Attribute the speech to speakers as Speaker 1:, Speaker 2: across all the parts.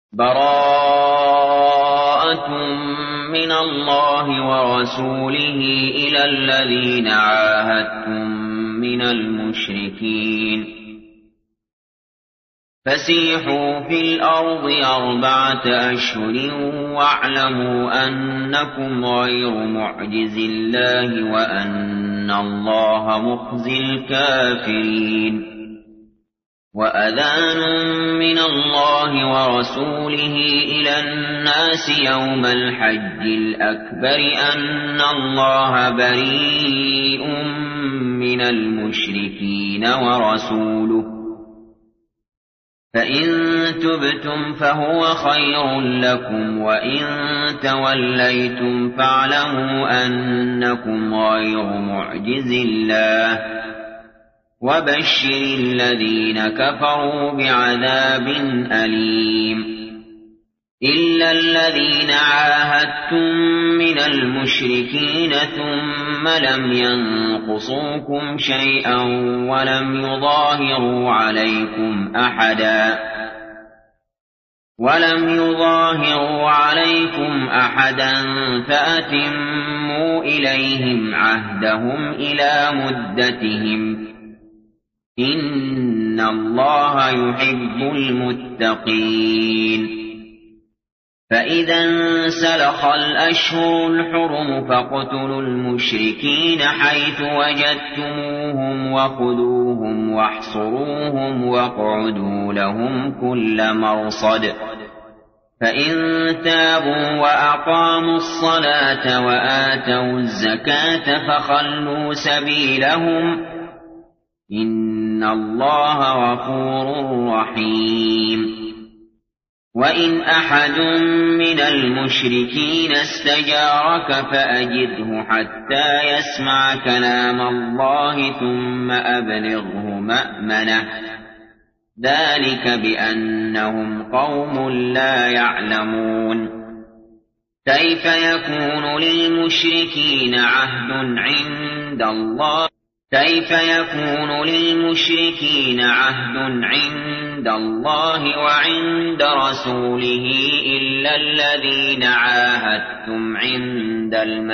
Speaker 1: براءة من الله ورسوله إلى الذين عاهدتم من المشركين فسيحوا في الأرض 4 أشهر واعلموا أنكم غير معجز الله وأن الله مخزي الكافرين وأذان من الله ورسوله إلى الناس يوم الحج الأكبر أن الله بريء من المشركين ورسوله فإن تبتم فهو خير لكم وإن توليتم فاعلموا أنكم غير معجز الله وبشر الذين كفروا بعذاب أليم إلا الذين عاهدتم من المشركين ثم لم ينقصوكم شيئا ولم يظاهروا عليكم أحدا فأتموا إليهم عهدهم إلى مدتهم إن الله يحب المتقين فإذا انسلخ الأشهر الحرم فاقتلوا المشركين حيث وجدتموهم وخذوهم واحصروهم واقعدوا لهم كل مرصد فإن تابوا وأقاموا الصلاة وآتوا الزكاة فخلوا سبيلهم إن الله غفور رحيم وإن أحد من المشركين استجارك فأجره حتى يسمع كلام الله ثم أبلغه مأمنه ذلك بأنهم قوم لا يعلمون كيف يكون للمشركين عهد عند الله وعند رسوله إلا الذين عاهدتم عند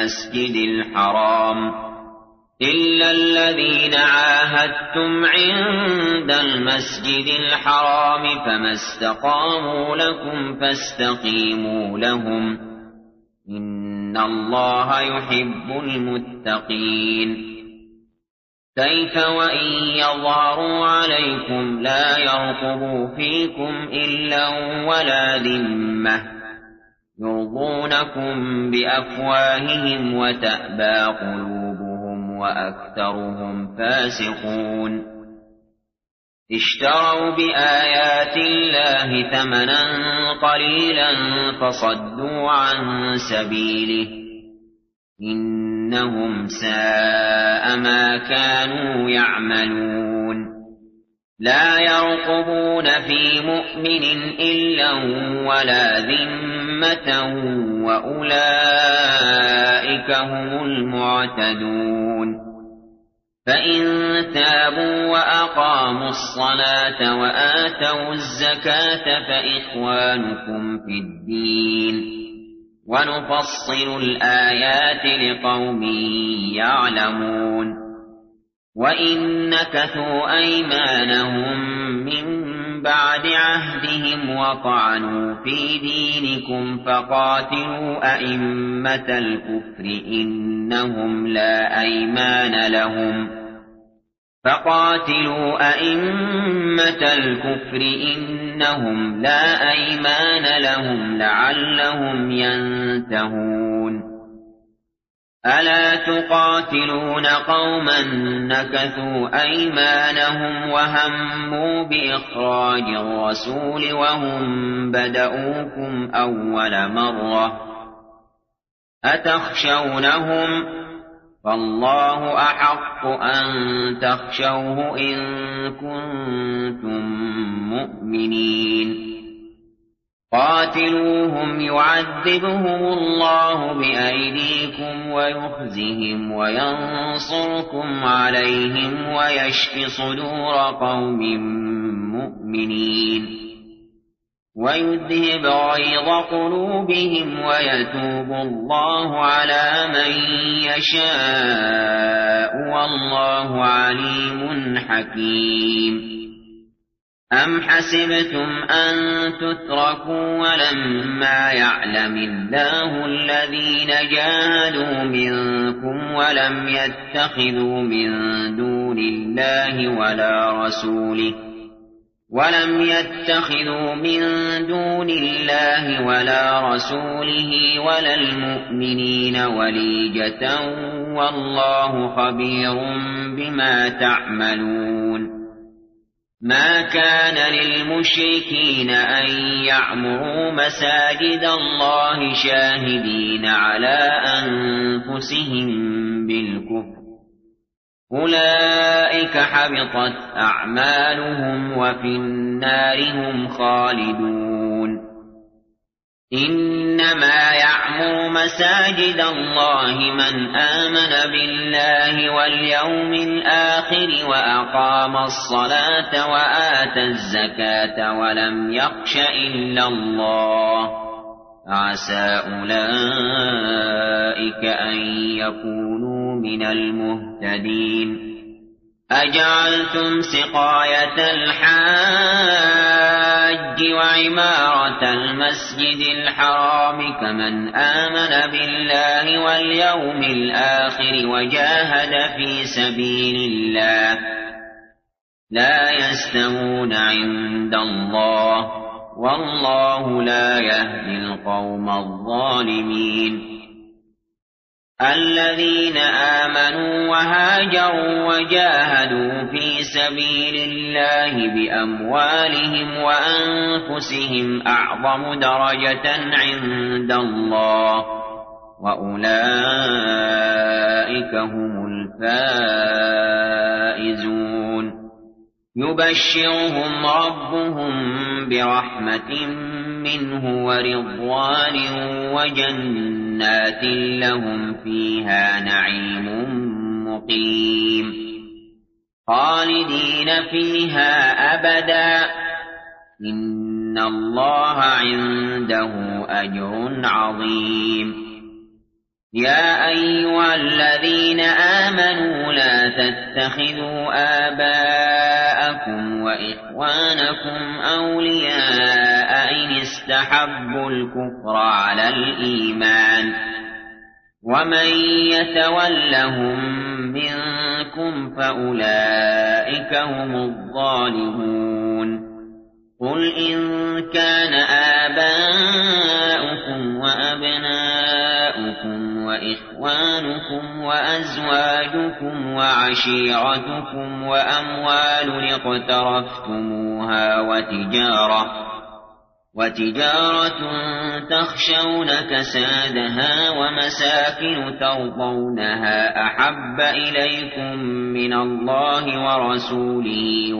Speaker 1: المسجد الحرام فما استقاموا لكم فاستقيموا لهم إن الله يحب المتقين كيف وإن يظهروا عليكم لا يرقبوا فيكم إلا ولا ذمة يرضونكم بأفواههم وتأبى قلوبهم وأكثرهم فاسقون اشتروا بآيات الله ثمنا قليلا فصدوا عن سبيله إنهم ساء ما كانوا يعملون لا يرقبون في مؤمن إلا ولا ذمة وأولئك هم المعتدون فإن تابوا وأقاموا الصلاة وآتوا الزكاة فإخوانكم في الدين ونفصل الآيات لقوم يعلمون وإن نكثوا أيمانهم من بعد عهدهم وطعنوا في دينكم فقاتلوا أئمة الكفر إنهم لا أيمان لهم لعلهم ينتهون ألا تقاتلون قوما نكثوا أيمانهم وهموا بإخراج الرسول وهم بدؤوكم أول مرة أتخشونهم فالله أحق أن تخشوه إن كنتم مؤمنين قاتلوهم يعذبهم الله بأيديكم ويخزهم وينصركم عليهم ويشف صدور قوم مؤمنين ويذهب غيظ قلوبهم ويتوب الله على من يشاء والله عليم حكيم. أم حسبتم أن تتركوا ولما يعلم الله الذين جاهدوا منكم ولم يتخذوا من دون الله ولا رسوله ولا المؤمنين وليجة والله خبير بما تعملون. ما كان للمشركين أن يعمروا مساجد الله شاهدين على أنفسهم بالكفر، أولئك حبطت أعمالهم وفي النار هم خالدون. إنما يعمر مساجد الله من آمن بالله واليوم الآخر وأقام الصلاة وآتى الزكاة ولم يخش إلا الله، عسى أولئك أن يكونوا من المهتدين. أجعلتم سقاية الحاج وعمارة المسجد الحرام كمن آمن بالله واليوم الآخر وجاهد في سبيل الله لا يستوون عند الله والله لا يهدي القوم الظالمين. الذين آمنوا وهاجروا وجاهدوا في سبيل الله بأموالهم وأنفسهم أعظم درجة عند الله وأولئك هم الفائزون. يبشرهم ربهم برحمة منه ورضوان وجنات لهم فيها نعيم مقيم خالدين فيها أبدا إن الله عنده أجر عظيم. يا أيها الذين آمنوا لا تتخذوا آباءكم وإخوانكم أولياء إن استحبوا الكفر على الإيمان ومن يتولهم منكم فأولئك هم الظالمون. قل إن كان آباؤكم وأبناؤكم وإخوانكم وأزواجكم وعشيرتكم وأموال اقترفتموها وتجارة تخشون كسادها ومساكن ترضونها أحب إليكم من الله ورسوله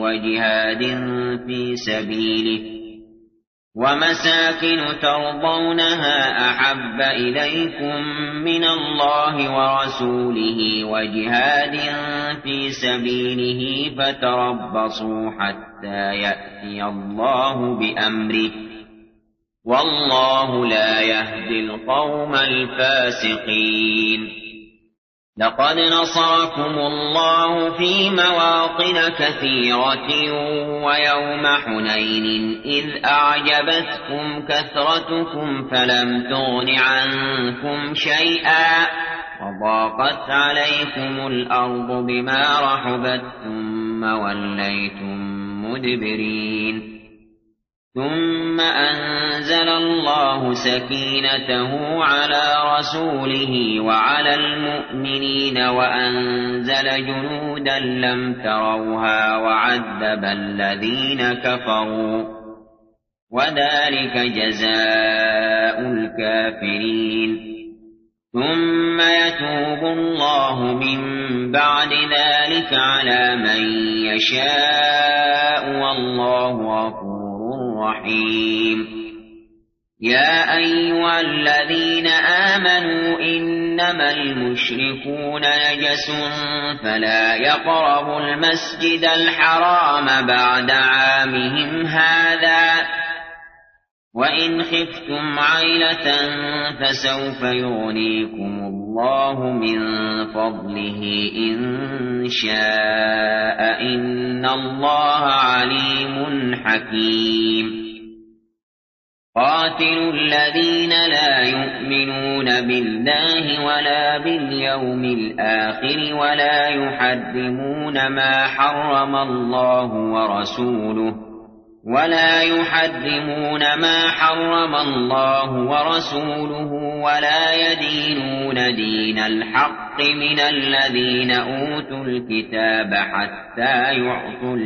Speaker 1: وجهاد في سبيله فتربصوا حتى يأتي الله بأمره والله لا يهدي القوم الفاسقين. لقد نصركم الله في مواطن كثيرة ويوم حنين إذ أعجبتكم كثرتكم فلم تغن عنكم شيئا وضاقت عليكم الأرض بما رحبت ثم وليتم مدبرين. ثم أنزل الله سكينته على رسوله وعلى المؤمنين وأنزل جنودا لم تروها وعذب الذين كفروا وذلك جزاء الكافرين. ثم يتوب الله من بعد ذلك على من يشاء والله غفور رحيم. يا أيها الذين آمنوا إنما المشركون نجس فلا يقربوا المسجد الحرام بعد عامهم هذا وإن خفتم عيلة فسوف يغنيكم الله من فضله إن شاء إن الله عليم حكيم قاتلوا الذين لا يؤمنون بالله ولا باليوم الآخر ولا يحرمون ما حرم الله ورسوله ولا يدينون دين الحق من الذين أوتوا الكتاب حتى يعطوا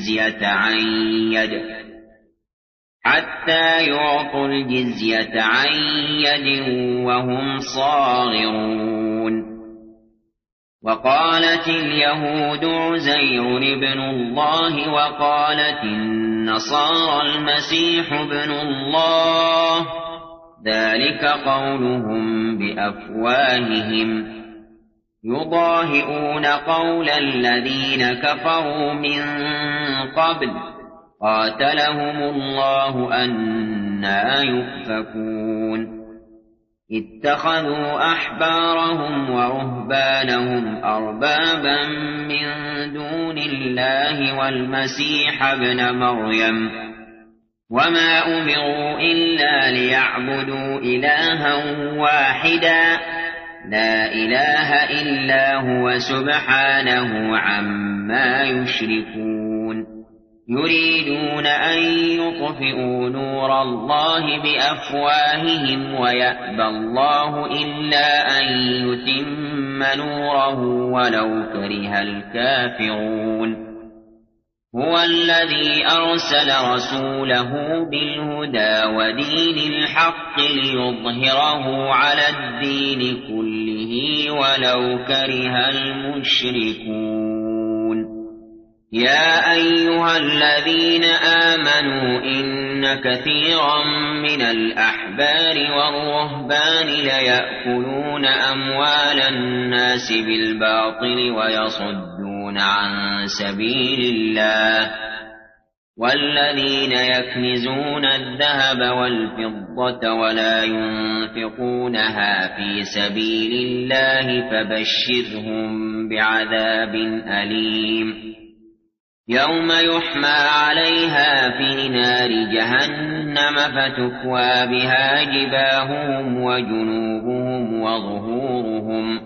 Speaker 1: الجزية عن يد وهم صاغرون وقالت اليهود عزير ابن الله وقالت النصارى المسيح ابن الله ذلك قولهم بأفواههم يضاهئون قول الذين كفروا من قبل قاتلهم الله أنى يؤفكون اتخذوا أحبارهم ورهبانهم أربابا من دون الله والمسيح ابن مريم وما أمروا إلا ليعبدوا إلها واحدا لا إله إلا هو سبحانه عما يشركون يريدون أن يطفئوا نور الله بأفواههم ويأبى الله إلا أن يتم نوره ولو كره الكافرون هو الذي أرسل رسوله بالهدى ودين الحق ليظهره على الدين كله ولو كره المشركون يا أيها الذين آمنوا إن كثيرا من الأحبار والرهبان ليأكلون أموال الناس بالباطل ويصدون عن سبيل الله والذين يكنزون الذهب والفضة ولا ينفقونها في سبيل الله فبشرهم بعذاب أليم يوم يحمى عليها في نار جهنم فتكوى بها جباههم وجنوبهم وظهورهم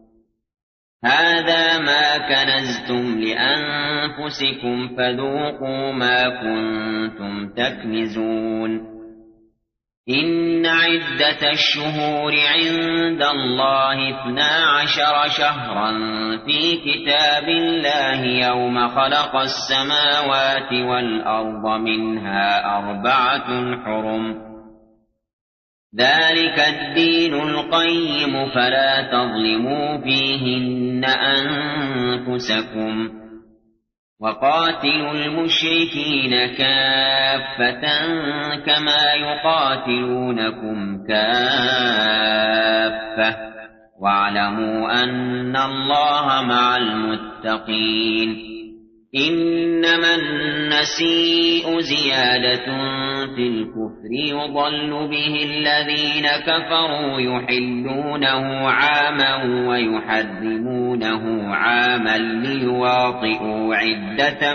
Speaker 1: هذا ما كنزتم لأنفسكم فذوقوا ما كنتم تكنزون إن عدة الشهور عند الله 12 شهرا في كتاب الله يوم خلق السماوات والأرض منها 4 حرم ذلك الدين القيم فلا تظلموا فيهن أنفسكم وقاتلوا المشركين كافة كما يقاتلونكم كافة واعلموا أن الله مع المتقين إنما النسيء زيادة في الكفر يضل به الذين كفروا يحلونه عاما ويحرمونه عاما ليواطئوا عدة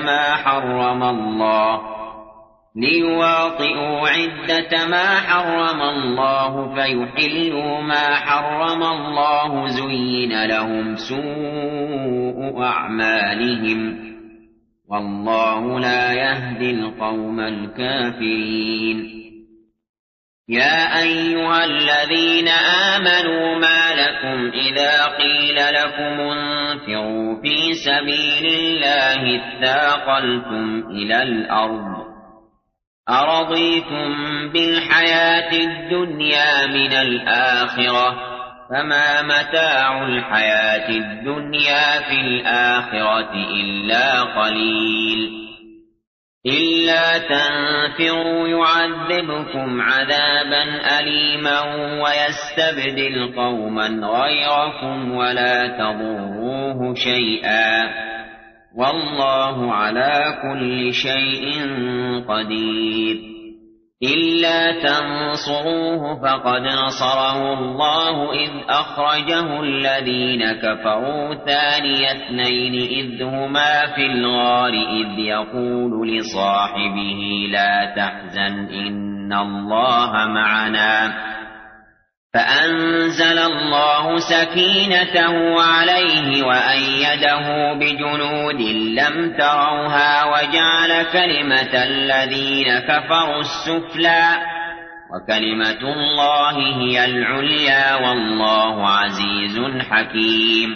Speaker 1: ما حرم الله فيحلوا ما حرم الله زين لهم سوء أعمالهم والله لا يهدي القوم الكافرين يا أيها الذين آمنوا ما لكم إذا قيل لكم انفروا في سبيل الله اثاقلتم إلى الأرض أرضيتم بالحياة الدنيا من الآخرة فما متاع الحياة الدنيا في الآخرة إلا قليل إلا تنفروا يعذبكم عذابا أليما ويستبدل قوما غيركم ولا تضروه شيئا والله على كل شيء قدير إلا تنصروه فقد نصره الله إذ أخرجه الذين كفروا ثاني اثنين إذ هما في الغار إذ يقول لصاحبه لا تحزن إن الله معنا فأنزل الله سكينته عليه وأيده بجنود لم تروها وجعل كلمة الذين كفروا السفلى وكلمة الله هي العليا والله عزيز حكيم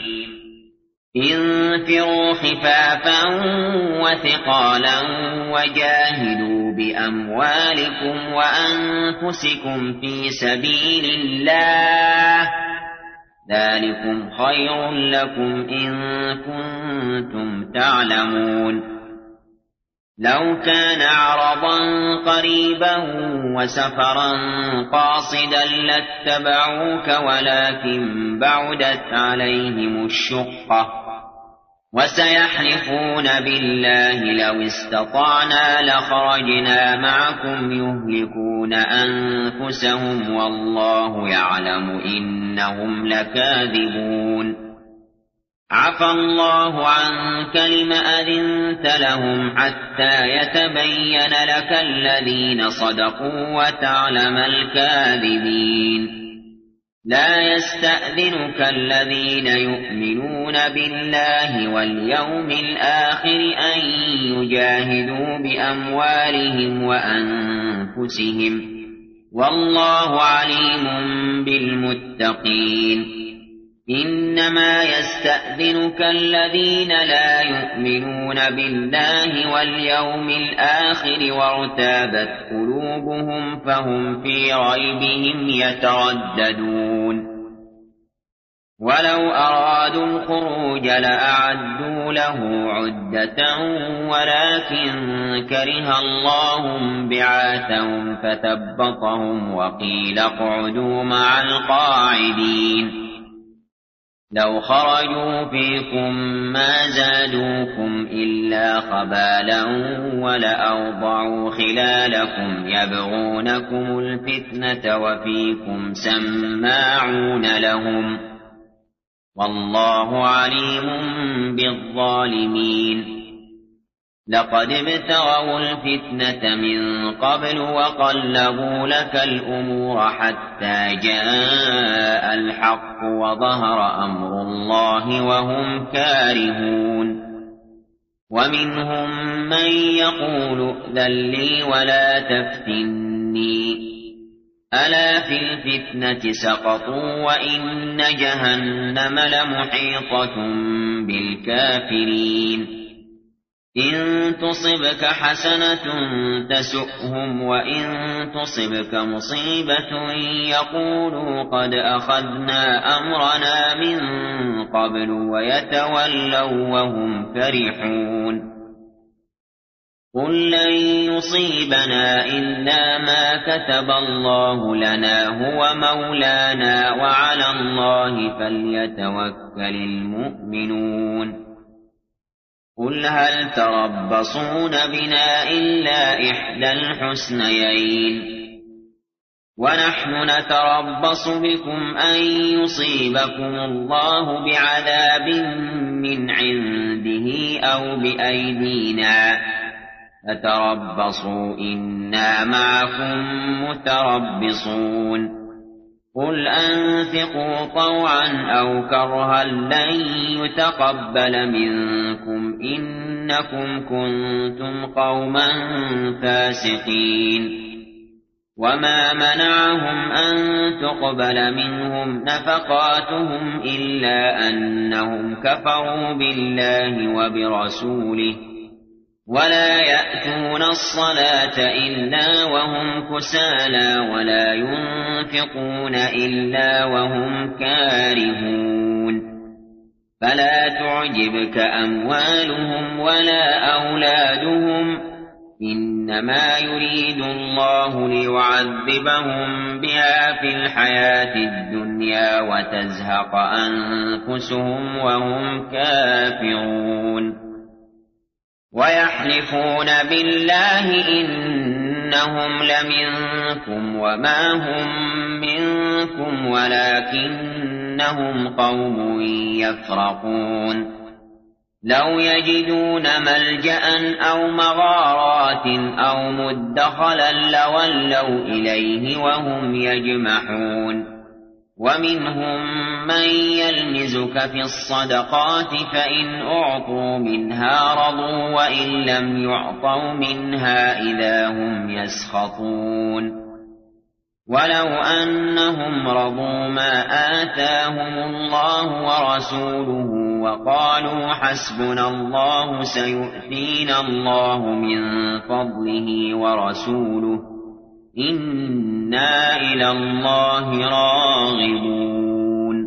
Speaker 1: انفروا خفافا وثقالا وجاهدوا بأموالكم وأنفسكم في سبيل الله ذلكم خير لكم إن كنتم تعلمون لو كان عرضا قريبا وسفرا قاصدا لاتبعوك ولكن بعدت عليهم الشقة وسيحلفون بالله لو استطعنا لخرجنا معكم يهلكون أنفسهم والله يعلم إنهم لكاذبون عفى الله عنك لم أذنت لهم حتى يتبين لك الذين صدقوا وتعلم الكاذبين لا يستأذنك الذين يؤمنون بالله واليوم الآخر أن يجاهدوا بأموالهم وأنفسهم والله عليم بالمتقين إنما يستأذنك الذين لا يؤمنون بالله واليوم الآخر وارتابت قلوبهم فهم في ريبهم يترددون ولو أرادوا الخروج لأعدوا له عدة ولكن كره الله بعاثهم فثبطهم وقيل اقعدوا مع القاعدين لو خرجوا فيكم ما زادوكم إلا خبالا ولأوضعوا خلالكم يبغونكم الفتنة وفيكم سماعون لهم والله عليم بالظالمين لقد ابتغوا الفتنة من قبل وقلبوا لك الأمور حتى جاء الحق وظهر أمر الله وهم كارهون ومنهم من يقول ائذن لي ولا تفتني ألا في الفتنة سقطوا وإن جهنم لمحيطة بالكافرين إن تصبك حسنة تسؤهم وإن تصبك مصيبة يقولوا قد أخذنا أمرنا من قبل ويتولوا وهم فرحون قل لن يصيبنا إلا ما كتب الله لنا هو مولانا وعلى الله فليتوكل المؤمنون قل هل تربصون بنا إلا إحدى الحسنيين ونحن نتربص بكم أن يصيبكم الله بعذاب من عنده أو بأيدينا فتربصوا إنا معكم متربصون قل أنفقوا طوعا أو كرها لن يتقبل منكم إنكم كنتم قوما فاسقين وما منعهم أن تقبل منهم نفقاتهم إلا أنهم كفروا بالله وبرسوله ولا يأتون الصلاة إلا وهم كسالى ولا ينفقون إلا وهم كارهون فلا تعجبك أموالهم ولا أولادهم إنما يريد الله ليعذبهم بها في الحياة الدنيا وتزهق أنفسهم وهم كافرون ويحلفون بالله إنهم لمنكم وما هم منكم ولكنهم قوم يفرقون لو يجدون ملجأ أو مغارات أو مدخلا لولوا إليه وهم يجمحون ومنهم من يلمزك في الصدقات فإن أعطوا منها رضوا وإن لم يعطوا منها إذا هم يسخطون ولو أنهم رضوا ما آتاهم الله ورسوله وقالوا حسبنا الله سيؤتينا الله من فضله ورسوله إنا إلى الله راغبون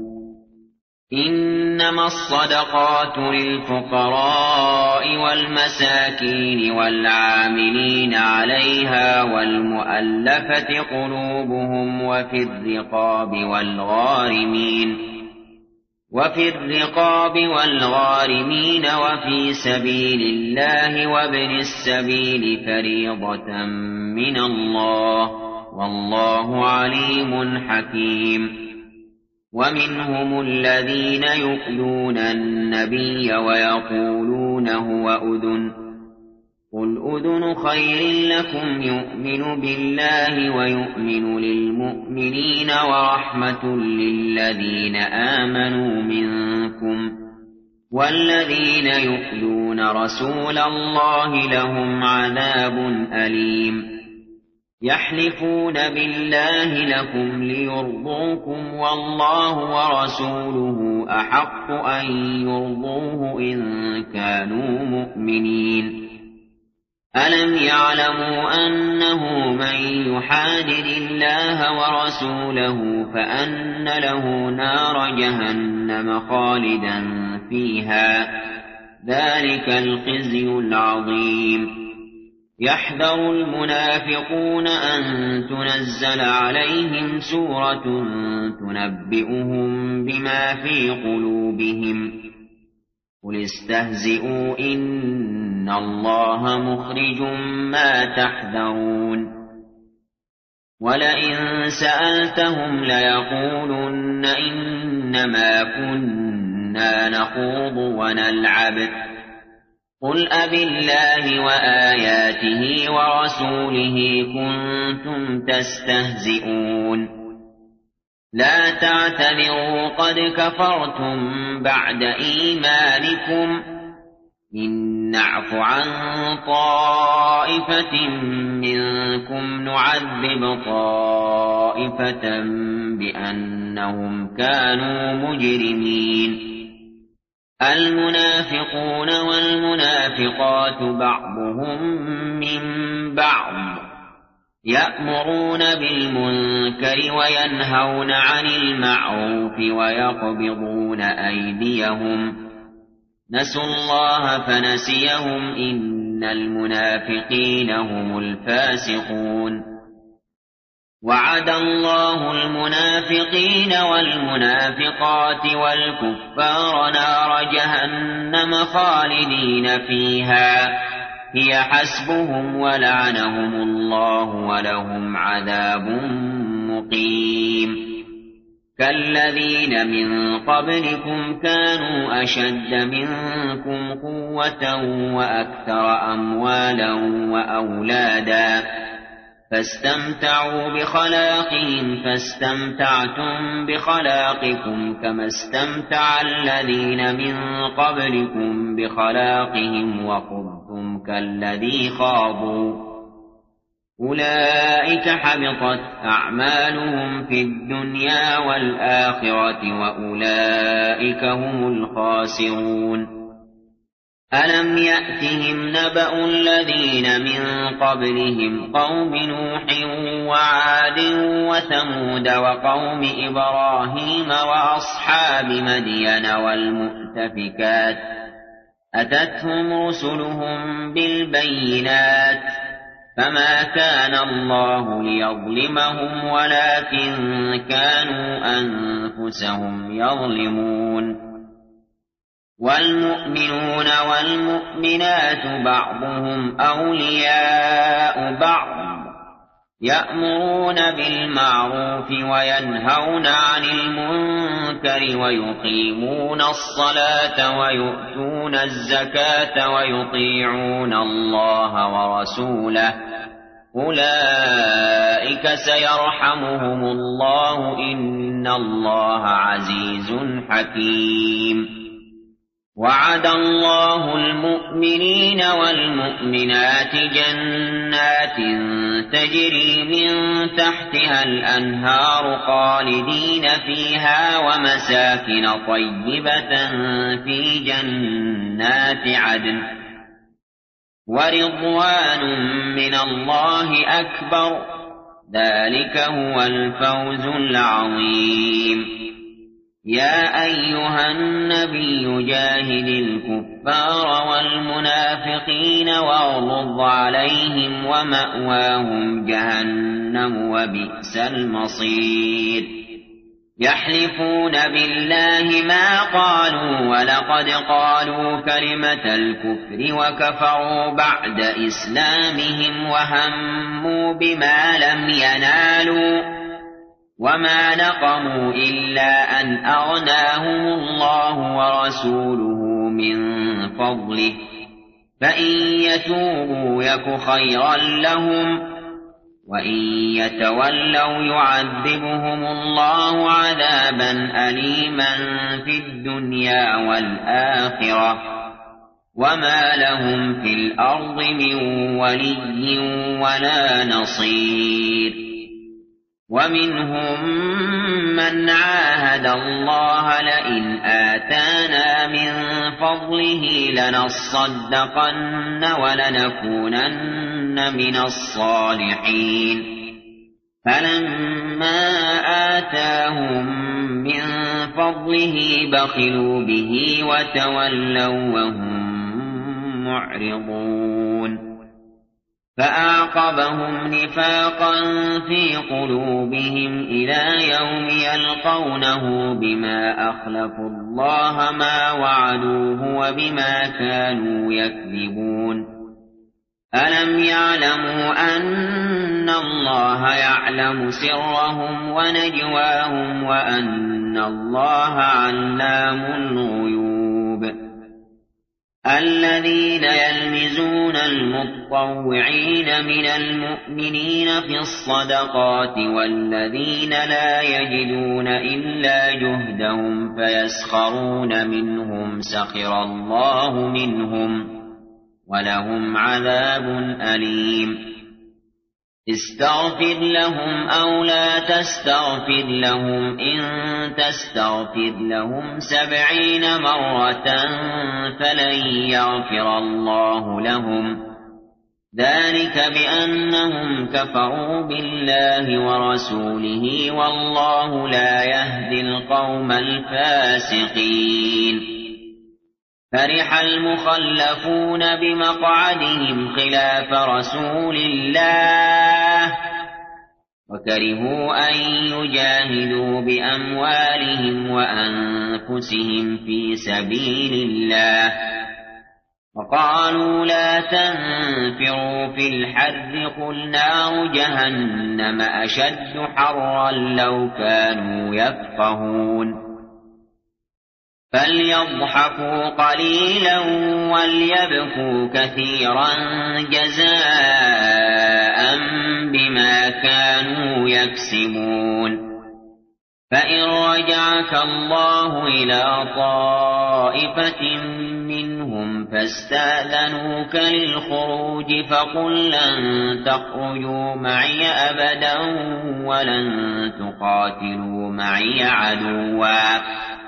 Speaker 1: إنما الصدقات للفقراء والمساكين والعاملين عليها والمؤلفة قلوبهم وفي الرقاب والغارمين وفي سبيل الله وابن السبيل فريضة من الله والله عليم حكيم ومنهم الذين يؤذون النبي ويقولون هو أذن قل أذن خير لكم يؤمن بالله ويؤمن للمؤمنين ورحمة للذين آمنوا منكم والذين يؤذون رسول الله لهم عذاب أليم يحلفون بالله لكم ليرضوكم والله ورسوله أحق أن يرضوه إن كانوا مؤمنين ألم يعلموا أنه من يحادد الله ورسوله فأن له نار جهنم خالدا فيها ذلك الخزي العظيم يحذر المنافقون أن تنزل عليهم سورة تنبئهم بما في قلوبهم قل استهزئوا إن الله مخرج ما تحذرون ولئن سألتهم ليقولن إنما كنا نخوض ونلعب قل أبالله وآياته ورسوله كنتم تستهزئون لا تعتذروا قد كفرتم بعد إيمانكم إن نعف عن طائفة منكم نعذب طائفة بأنهم كانوا مجرمين المنافقون والمنافقات بعضهم من بعض يأمرون بالمنكر وينهون عن المعروف ويقبضون أيديهم نسوا الله فنسيهم إن المنافقين هم الفاسقون وعد الله المنافقين والمنافقات والكفار نار جهنم خالدين فيها هي حسبهم ولعنهم الله ولهم عذاب مقيم كالذين من قبلكم كانوا أشد منكم قوة وأكثر أموالا وأولادا فاستمتعوا بخلاقهم فاستمتعتم بخلاقكم كما استمتع الذين من قبلكم بخلاقهم وخضتم كالذي خاضوا أولئك حبطت أعمالهم في الدنيا والآخرة وأولئك هم الخاسرون ألم يأتهم نبأ الذين من قبلهم قوم نوح وعاد وثمود وقوم إبراهيم وأصحاب مدين والمؤتفكات أتتهم رسلهم بالبينات فما كان الله ليظلمهم ولكن كانوا أنفسهم يظلمون والمؤمنون والمؤمنات بعضهم أولياء بعض يأمرون بالمعروف وينهون عن المنكر ويقيمون الصلاة ويؤتون الزكاة ويطيعون الله ورسوله أولئك سيرحمهم الله إن الله عزيز حكيم وعد الله المؤمنين والمؤمنات جنات تجري من تحتها الأنهار خالدين فيها ومساكن طيبة في جنات عدن ورضوان من الله أكبر ذلك هو الفوز العظيم يا أيها النبي جاهد الكفار والمنافقين واغلظ عليهم ومأواهم جهنم وبئس المصير يحلفون بالله ما قالوا ولقد قالوا كلمة الكفر وكفروا بعد إسلامهم وهموا بما لم ينالوا وما نقموا إلا أن أغناهم الله ورسوله من فضله فإن يتوبوا يك خيرا لهم وإن يتولوا يعذبهم الله عذابا أليما في الدنيا والآخرة وما لهم في الأرض من ولي ولا نصير ومنهم من عاهد الله لئن آتانا من فضله لنصدقن ولنكونن من الصالحين فلما آتاهم من فضله بخلوا به وتولوا وهم معرضون فأعقبهم نفاقا في قلوبهم إلى يوم يلقونه بما أخلفوا الله ما وعدوه وبما كانوا يكذبون ألم يعلموا أن الله يعلم سرهم ونجواهم وأن الله علام الغيوب الذين يلمزون المطوعين من المؤمنين في الصدقات والذين لا يجدون إلا جهدهم فيسخرون منهم سخر الله منهم ولهم عذاب أليم استغفر لهم أو لا تستغفر لهم إن تستغفر لهم 70 مرة فلن يغفر الله لهم ذلك بأنهم كفروا بالله ورسوله والله لا يهدي القوم الفاسقين فرح المخلفون بمقعدهم خلاف رسول الله وكرهوا أن يجاهدوا بأموالهم وأنفسهم في سبيل الله وقالوا لا تنفروا في الحر قل نار جهنم أشد حرا لو كانوا يفقهون فليضحكوا قليلا وليبكوا كثيرا جزاء بما كانوا يكسبون فإن رجعك الله إلى طائفة منهم فاستأذنوك للخروج فقل لن تخرجوا معي أبدا ولن تقاتلوا معي عدوا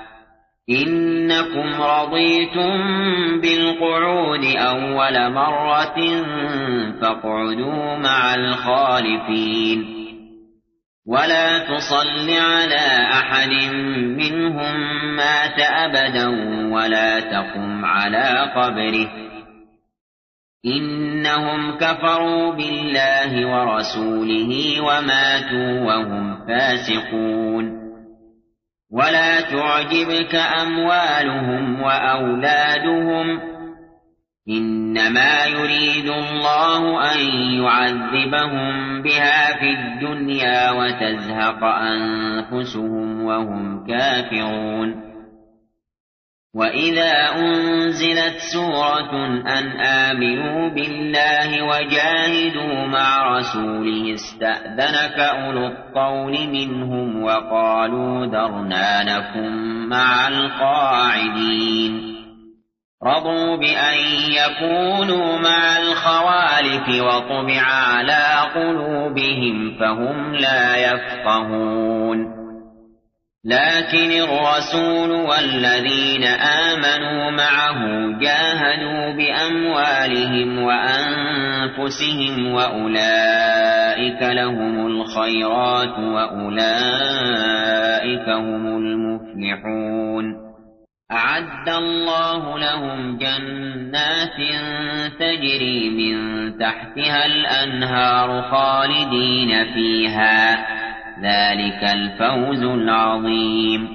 Speaker 1: إنكم رضيتم بالقعود أول مرة فاقعدوا مع الخالفين ولا تصل على أحد منهم مات أبدا ولا تقم على قبره إنهم كفروا بالله ورسوله وماتوا وهم فاسقون ولا تعجبك أموالهم وأولادهم إنما يريد الله أن يعذبهم بها في الدنيا وتزهق أنفسهم وهم كافرون. وإذا أنزلت سورة أن آمنوا بالله وجاهدوا مع رسوله استأذنك أولو الطول منهم وقالوا ذرنا نكن مع القاعدين. رضوا بأن يكونوا مع الخوالف وطبع على قلوبهم فهم لا يفقهون. لكن الرسول والذين آمنوا معه جاهدوا بأموالهم وأنفسهم وأولئك لهم الخيرات وأولئك هم المفلحون. أعد الله لهم جنات تجري من تحتها الأنهار خالدين فيها، ذلك الفوز العظيم.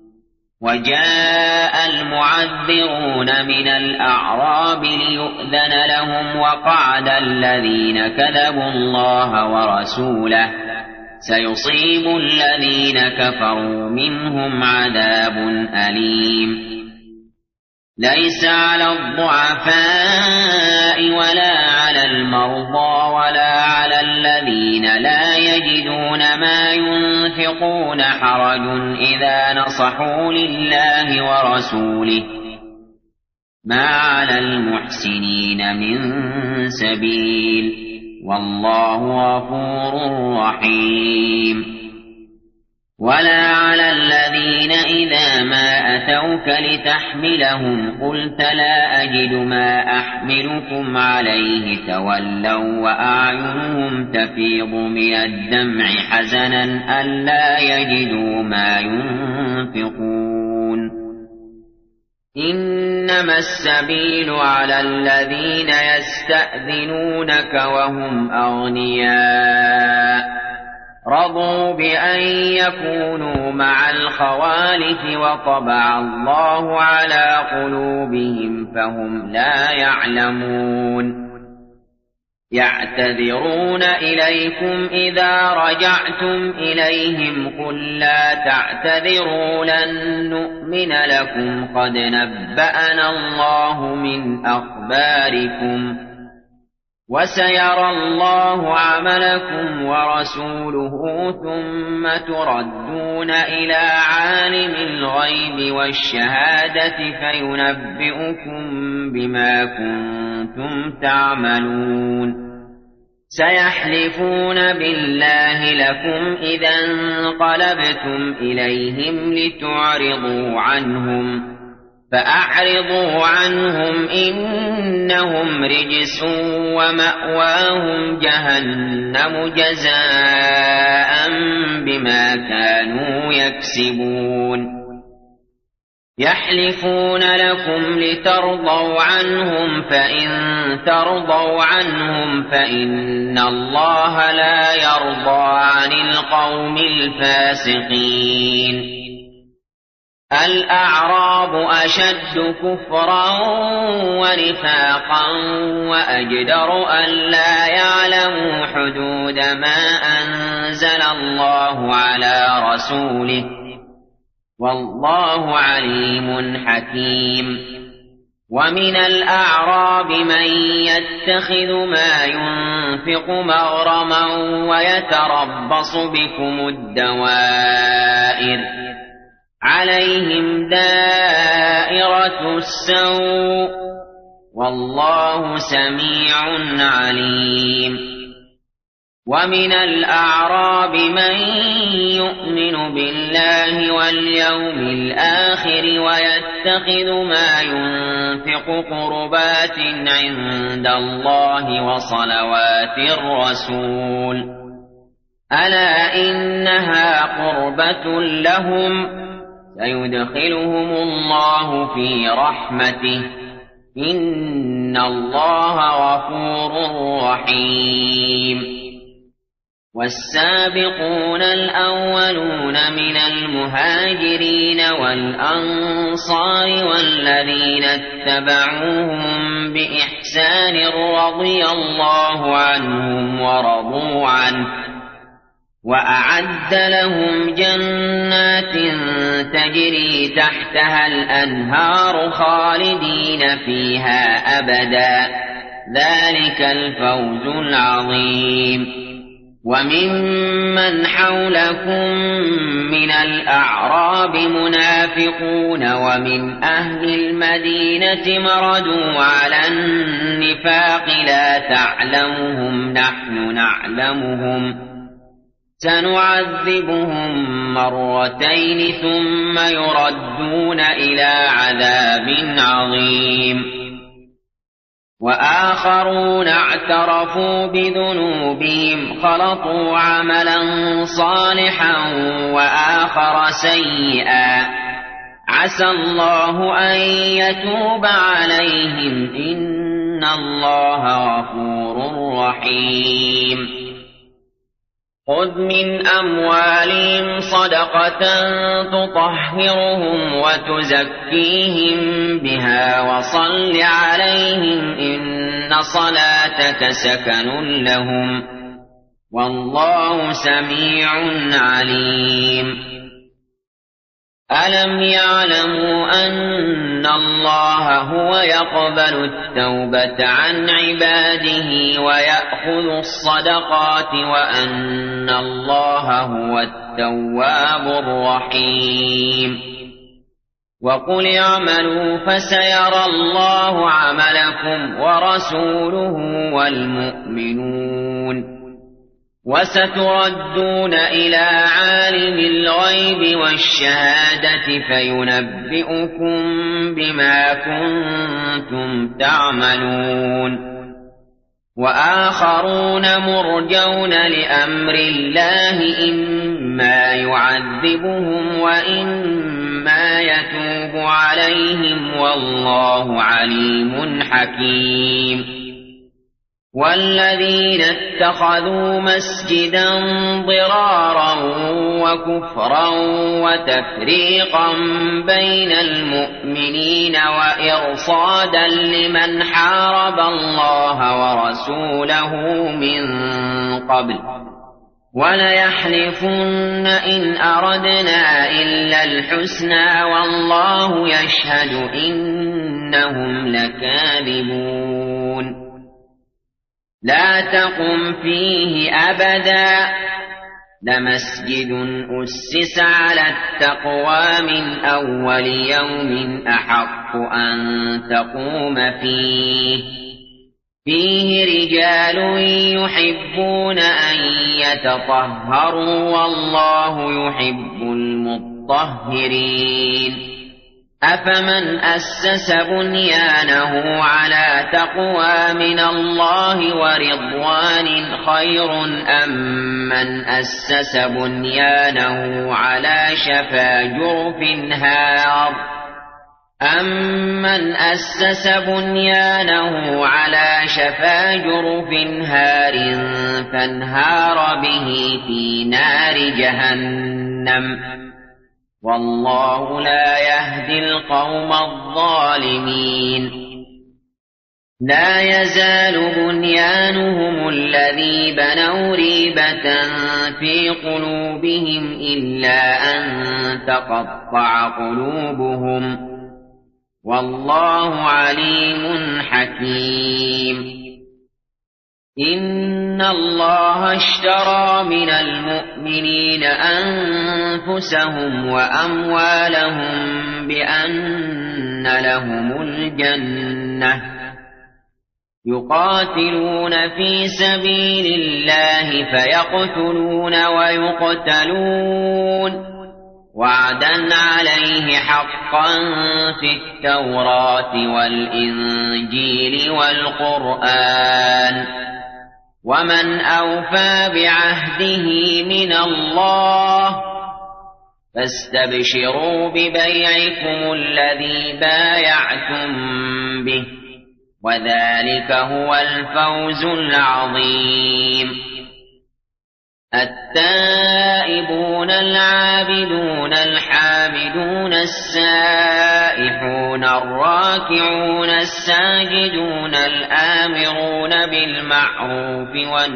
Speaker 1: وجاء المعذرون من الأعراب ليؤذن لهم وقعد الذين كذبوا الله ورسوله سيصيب الذين كفروا منهم عذاب أليم. ليس على الضعفاء ولا على المرضى ولا على الذين لا يجدون ما ينفقون حرج إذا نصحوا لله ورسوله، ما على المحسنين من سبيل، والله غفور رحيم. ولا على الذين إذا ما أتوك لتحملهم قلت لا أجد ما أحملكم عليه تولوا وأعينهم تفيض من الدمع حزنا ألا يجدوا ما ينفقون. إنما السبيل على الذين يستأذنونك وهم أغنياء رضوا بأن يكونوا مع الخوالف وطبع الله على قلوبهم فهم لا يعلمون. يعتذرون إليكم إذا رجعتم إليهم قل لا تعتذروا لن نؤمن لكم قد نبأنا الله من أخباركم وسيرى الله عملكم ورسوله ثم تردون إلى عالم الغيب والشهادة فينبئكم بما كنتم تعملون. سيحلفون بالله لكم إذا انقلبتم إليهم لتعرضوا عنهم فأعرضوا عنهم إنهم رجس ومأواهم جهنم جزاء بما كانوا يكسبون. يحلفون لكم لترضوا عنهم فإن ترضوا عنهم فإن الله لا يرضى عن القوم الفاسقين. الأعراب أشد كفرا ونفاقا وأجدر ألا يعلموا حدود ما أنزل الله على رسوله والله عليم حكيم. ومن الأعراب من يتخذ ما ينفق مغرما ويتربص بكم الدوائر عليهم دائرة السوء والله سميع عليم. ومن الأعراب من يؤمن بالله واليوم الآخر ويتخذ ما ينفق قربات عند الله وصلوات الرسول ألا إنها قربة لهم سيدخلهم الله في رحمته إن الله غفور رحيم. والسابقون الأولون من المهاجرين والأنصار والذين اتبعوهم بإحسان رضي الله عنهم ورضوا عنه وأعد لهم جنات تجري تحتها الأنهار خالدين فيها أبدا ذلك الفوز العظيم. وممن حولكم من الأعراب منافقون ومن أهل المدينة مردوا على النفاق لا تعلمهم نحن نعلمهم سنعذبهم مرتين ثم يردون إلى عذاب عظيم. وآخرون اعترفوا بذنوبهم خلطوا عملا صالحا وآخر سيئا عسى الله أن يتوب عليهم إن الله غفور رحيم. خذ من أموالهم صدقة تطهرهم وتزكيهم بها وصل عليهم إن صلاتك سكن لهم والله سميع عليم. ألم يعلموا أن الله هو يقبل التوبة عن عباده ويأخذ الصدقات وأن الله هو التواب الرحيم. وقل اعملوا فسيرى الله عملكم ورسوله والمؤمنون وستردون إلى عالم الغيب والشهادة فينبئكم بما كنتم تعملون. وآخرون مرجون لأمر الله إما يعذبهم وإما يتوب عليهم والله عليم حكيم. والذين اتخذوا مسجدا ضرارا وكفرا وتفريقا بين المؤمنين وإرصادا لمن حارب الله ورسوله من قبل وليحلفن إن أردنا إلا الحسنى والله يشهد إنهم لكاذبون. لا تقم فيه أبدا لمسجد أسس على التقوى من أول يوم أحق أن تقوم فيه رجال يحبون أن يتطهروا والله يحب المطهرين. أفمن أسس بنيانه على تقوى من الله ورضوان خير أم من أسس بنيانه على شفا جرف هار أمن أسس بنيانه على شفا جرف هار فانهار به في نار جهنم والله لا يهدي القوم الظالمين. لا يزال بنيانهم الذي بنوا ريبة في قلوبهم إلا أن تقطع قلوبهم والله عليم حكيم. إن الله اشترى من المؤمنين أنفسهم وأموالهم بأن لهم الجنة يقاتلون في سبيل الله فيقتلون ويقتلون وعدا عليه حقا في التوراة والإنجيل والقرآن ومن أوفى بعهده من الله فاستبشروا ببيعكم الذي بايعتم به وذلك هو الفوز العظيم. التائبون العابدون الحامدون السائحون الراكعون الساجدون الآمرون بالمعروف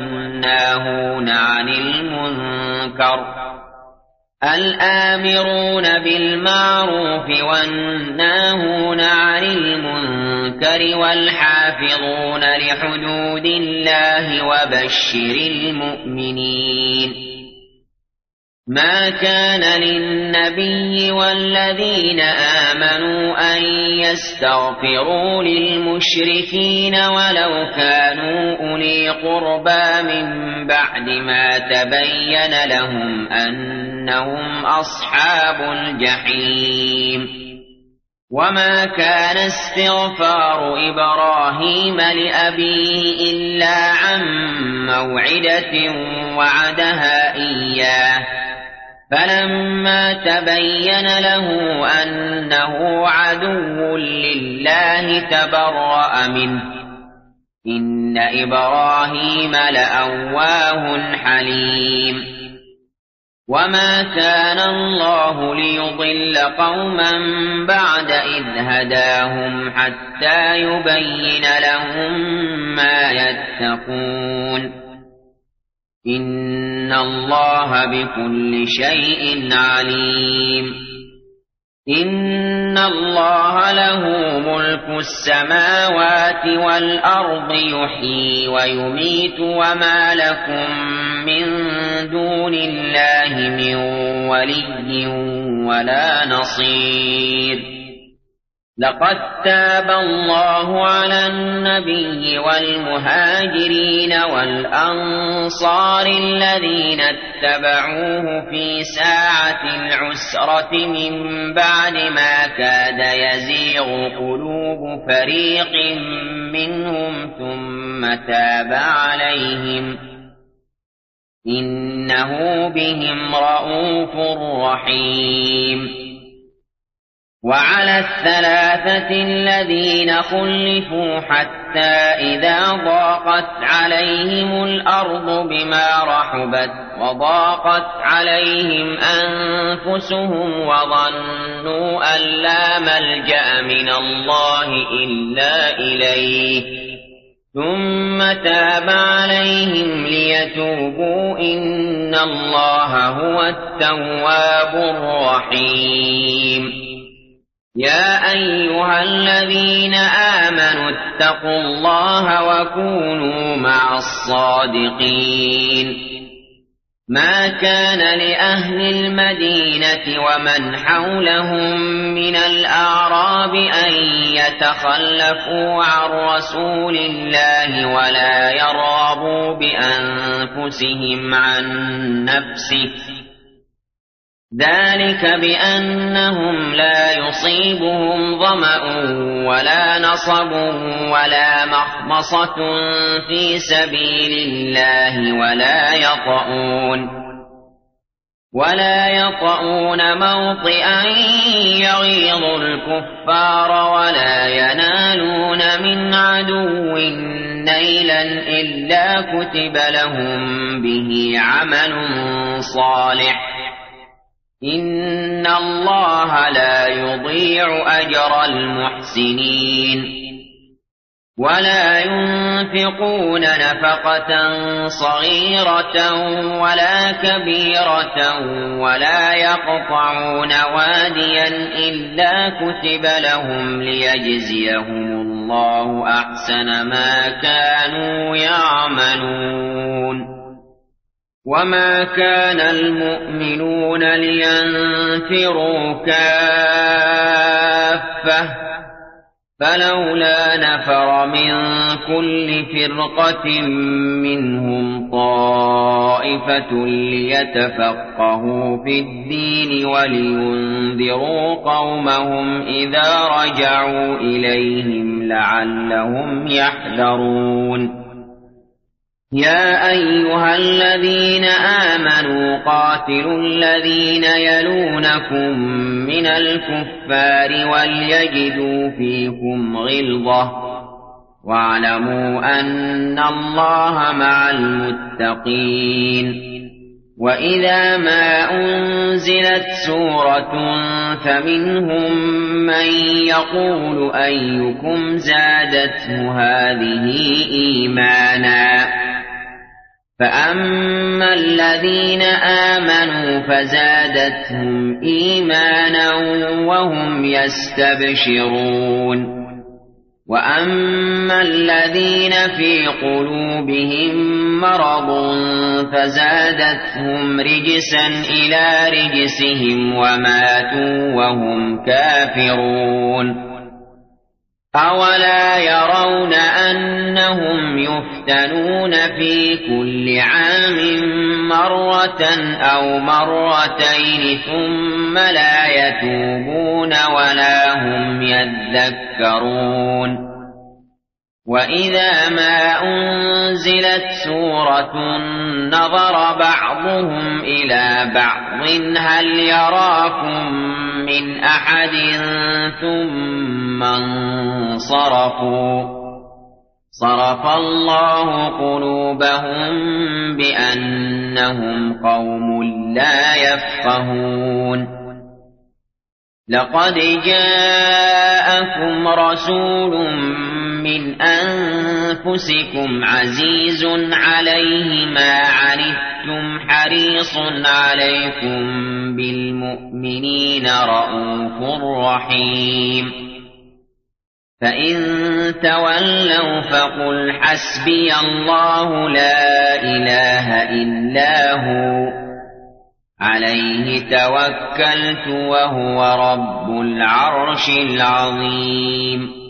Speaker 1: والناهون عن المنكر والحافظون لحدود الله وبشر المؤمنين. ما كان للنبي والذين آمنوا أن يستغفروا للمشركين ولو كانوا أولي قربى من بعد ما تبين لهم أنهم أصحاب الجحيم. وما كان استغفار إبراهيم لأبيه إلا عن موعدة وعدها إياه، فلما تبين له أنه عدو لله تبرأ منه، إن إبراهيم لأواه حليم. وما كان الله ليضل قوما بعد إذ هداهم حتى يبين لهم ما يتقون، إن الله بكل شيء عليم. إن الله له ملك السماوات والأرض يحيي ويميت، وما لكم من دون الله من ولي ولا نصير. لقد تاب الله على النبي والمهاجرين والأنصار الذين اتبعوه في ساعة العسرة من بعد ما كاد يزيغ قلوب فريق منهم ثم تاب عليهم، إنه بهم رءوف رحيم. وعلى الثلاثة الذين خلفوا حتى إذا ضاقت عليهم الأرض بما رحبت وضاقت عليهم أنفسهم وظنوا أن لا ملجأ من الله إلا إليه، ثم تاب عليهم ليتوبوا، إن الله هو التواب الرحيم. يا أيها الذين آمنوا اتقوا الله وكونوا مع الصادقين. ما كان لأهل المدينة ومن حولهم من الأعراب أن يتخلفوا عن رسول الله ولا يرغبوا بأنفسهم عن نفسه، ذلك بأنهم لا يصيبهم ظمأ ولا نصب ولا مخمصة في سبيل الله ولا يطؤون موطئا يغيظ الكفار ولا ينالون من عدو نيلا إلا كتب لهم به عمل صالح، إن الله لا يضيع أجر المحسنين. ولا ينفقون نفقة صغيرة ولا كبيرة ولا يقطعون واديا إلا كتب لهم ليجزيهم الله أحسن ما كانوا يعملون. وما كان المؤمنون لينفروا كافة، فلولا نفر من كل فرقة منهم طائفة ليتفقهوا في الدين ولينذروا قومهم إذا رجعوا إليهم لعلهم يحذرون. يا أيها الذين آمنوا قاتلوا الذين يلونكم من الكفار وليجدوا فيكم غلظة، واعلموا أن الله مع المتقين. وإذا ما أنزلت سورة فمنهم من يقول أيكم زادته هذه إيمانا فأما الذين آمنوا فزادتهم إيمانا وهم يستبشرون وأما الذين في قلوبهم مرض فزادتهم رجسا إلى رجسهم وماتوا وهم كافرون أولا يرون أنهم يفتنون في كل عام مرة أو مرتين ثم لا يتوبون ولا هم يذكرون وإذا ما أنزلت سورة نظر بعضهم إلى بعض هل يراكم من أحد ثم انصرفوا صرف الله قلوبهم بأنهم قوم لا يفقهون لقد جاءكم رسول من أنفسكم عزيز عليه ما عنتم حريص عليكم بالمؤمنين رءوف رحيم فإن تولوا فقل حسبي الله لا إله إلا هو عليه توكلت وهو رب العرش العظيم